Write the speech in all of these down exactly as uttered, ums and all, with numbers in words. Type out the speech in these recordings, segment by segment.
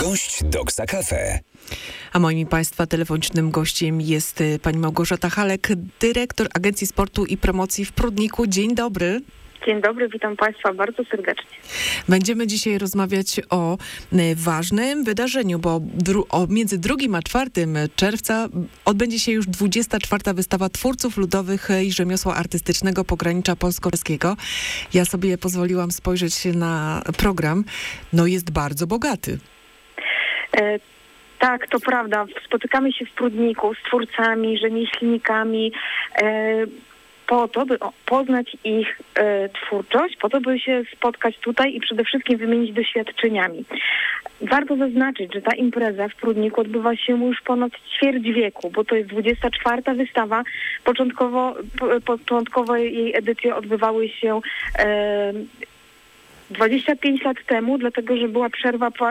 Gość Doksa Cafe. A moim i Państwa telefonicznym gościem jest pani Małgorzata Halek, dyrektor Agencji Sportu i Promocji w Prudniku. Dzień dobry. Dzień dobry, witam Państwa bardzo serdecznie. Będziemy dzisiaj rozmawiać o ważnym wydarzeniu, bo dru- o między drugim a czwartym czerwca odbędzie się już dwudziesta czwarta wystawa twórców ludowych i rzemiosła artystycznego pogranicza polsko-czeskiego. Ja sobie pozwoliłam spojrzeć na program. No jest bardzo bogaty. E- Tak, to prawda. Spotykamy się w Prudniku z twórcami, rzemieślnikami e, po to, by poznać ich e, twórczość, po to, by się spotkać tutaj i przede wszystkim wymienić doświadczeniami. Warto zaznaczyć, że ta impreza w Prudniku odbywa się już ponad ćwierć wieku, bo to jest dwudziesta czwarta wystawa. Początkowo, po, początkowo jej edycje odbywały się e, dwadzieścia pięć lat temu, dlatego że była przerwa pa-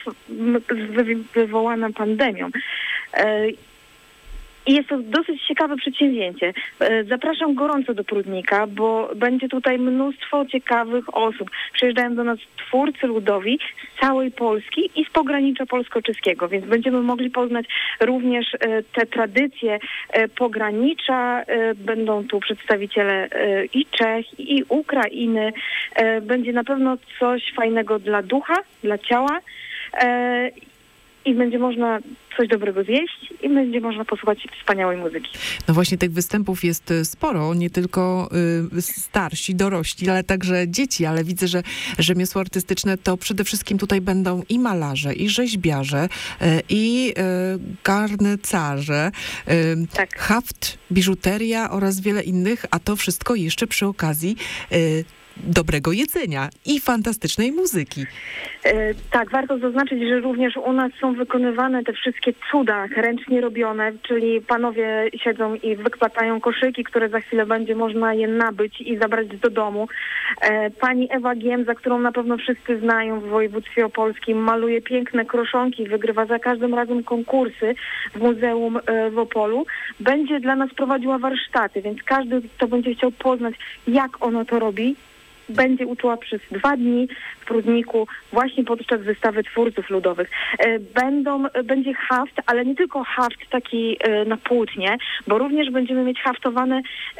wy- wywołana pandemią. E- I jest to dosyć ciekawe przedsięwzięcie. E- Zapraszam gorąco do Prudnika, bo będzie tutaj mnóstwo ciekawych osób. Przyjeżdżają do nas twórcy ludowi z całej Polski i z pogranicza polsko-czeskiego, więc będziemy mogli poznać również e, te tradycje e, pogranicza. E, będą tu przedstawiciele e, i Czech, i Ukrainy. E, będzie na pewno coś fajnego dla ducha, dla ciała. E, I będzie można coś dobrego zjeść i będzie można posłuchać wspaniałej muzyki. No właśnie tych występów jest sporo, nie tylko y, starsi, dorośli, ale także dzieci, ale widzę, że rzemiosło artystyczne to przede wszystkim tutaj będą i malarze, i rzeźbiarze, y, i y, garncarze, y, Tak. haft, biżuteria oraz wiele innych, a to wszystko jeszcze przy okazji y, dobrego jedzenia i fantastycznej muzyki. E, tak, warto zaznaczyć, że również u nas są wykonywane te wszystkie cuda ręcznie robione, czyli panowie siedzą i wykładają koszyki, które za chwilę będzie można je nabyć i zabrać do domu. E, pani Ewa Giem, za którą na pewno wszyscy znają w województwie opolskim, maluje piękne kroszonki, wygrywa za każdym razem konkursy w Muzeum e, w Opolu. Będzie dla nas prowadziła warsztaty, więc każdy, kto będzie chciał poznać, jak ona to robi, będzie uczyła przez dwa dni w Prudniku właśnie podczas wystawy twórców ludowych. Będą, będzie haft, ale nie tylko haft taki na płótnie, bo również będziemy mieć haftowane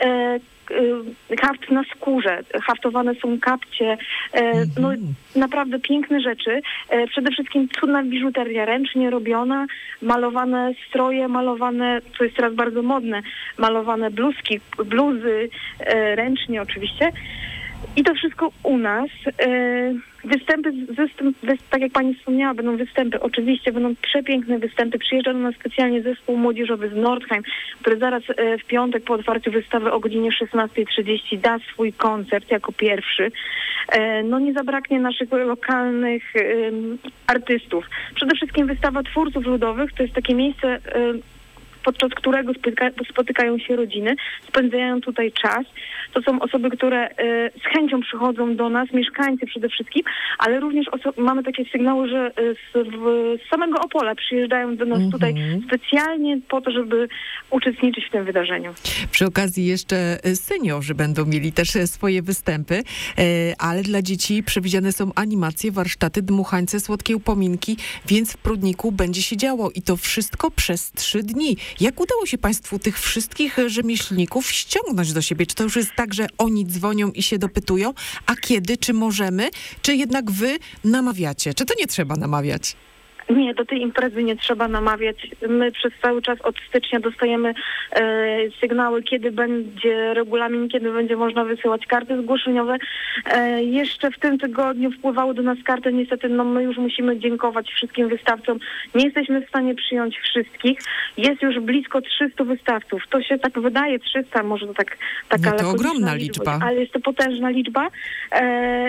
haft na skórze. Haftowane są kapcie. No naprawdę piękne rzeczy. Przede wszystkim cudna biżuteria ręcznie robiona, malowane stroje, malowane, co jest teraz bardzo modne, malowane bluzki, bluzy ręcznie oczywiście. I to wszystko u nas. Występy, występ, wy, tak jak pani wspomniała, będą występy. Oczywiście będą przepiękne występy. Przyjeżdża do nas specjalnie zespół młodzieżowy z Nordheim, który zaraz w piątek po otwarciu wystawy o godzinie szesnasta trzydzieści da swój koncert jako pierwszy. No nie zabraknie naszych lokalnych um, artystów. Przede wszystkim wystawa twórców ludowych to jest takie miejsce, um, podczas którego spotyka, spotykają się rodziny, spędzają tutaj czas. To są osoby, które y, z chęcią przychodzą do nas, mieszkańcy przede wszystkim, ale również oso- mamy takie sygnały, że y, z, w, z samego Opola przyjeżdżają do nas mm-hmm. tutaj specjalnie po to, żeby uczestniczyć w tym wydarzeniu. Przy okazji jeszcze seniorzy będą mieli też swoje występy, y, ale dla dzieci przewidziane są animacje, warsztaty, dmuchańce, słodkie upominki, więc w Prudniku będzie się działo i to wszystko przez trzy dni. Jak udało się Państwu tych wszystkich rzemieślników ściągnąć do siebie? Czy to już jest tak, że oni dzwonią i się dopytują, a kiedy, czy możemy, czy jednak wy namawiacie? Czy to nie trzeba namawiać? Nie, do tej imprezy nie trzeba namawiać. My przez cały czas od stycznia dostajemy e, sygnały, kiedy będzie regulamin, kiedy będzie można wysyłać karty zgłoszeniowe. E, jeszcze w tym tygodniu wpływały do nas karty. Niestety no my już musimy dziękować wszystkim wystawcom. Nie jesteśmy w stanie przyjąć wszystkich. Jest już blisko trzysta wystawców. To się tak wydaje, trzysta, może to tak taka no to ogromna liczba. liczba. Ale jest to potężna liczba. E,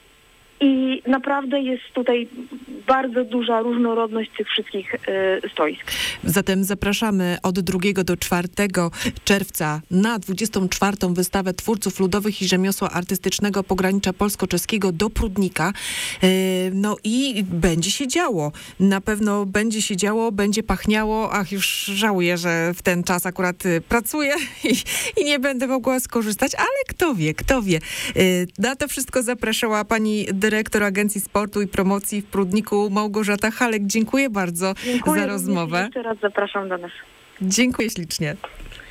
I naprawdę jest tutaj bardzo duża różnorodność tych wszystkich y, stoisk. Zatem zapraszamy od drugiego do czwartego czerwca na dwudziestą czwartą wystawę twórców ludowych i rzemiosła artystycznego pogranicza polsko-czeskiego do Prudnika. Y, no i będzie się działo. Na pewno będzie się działo, będzie pachniało. Ach, już żałuję, że w ten czas akurat y, pracuję i, i nie będę mogła skorzystać, ale kto wie, kto wie. Y, na to wszystko zapraszała pani dyrektor dyrektor Agencji Sportu i Promocji w Prudniku, Małgorzata Halek. Dziękuję bardzo Dziękuję za rozmowę. Jeszcze raz zapraszam do nas. Dziękuję ślicznie.